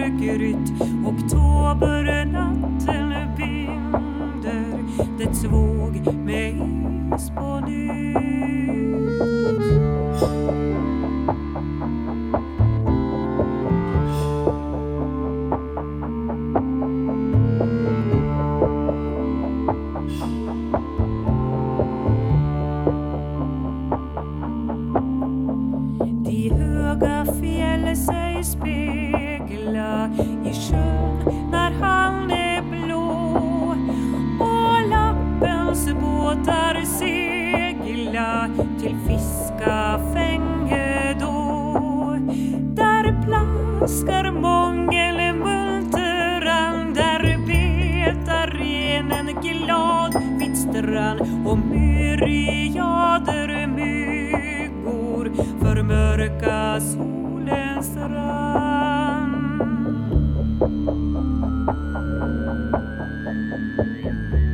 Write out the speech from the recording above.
grytt. Oktobernatten binder dess våg med is på nytt. De höga fjäll sig spegla i sjön när han är blå, och lappens båtar segla till fiskafänge då. Där plaskar mångelmulteran, där betar renen glad vid strand, och myriader myggor förmörka solens rand.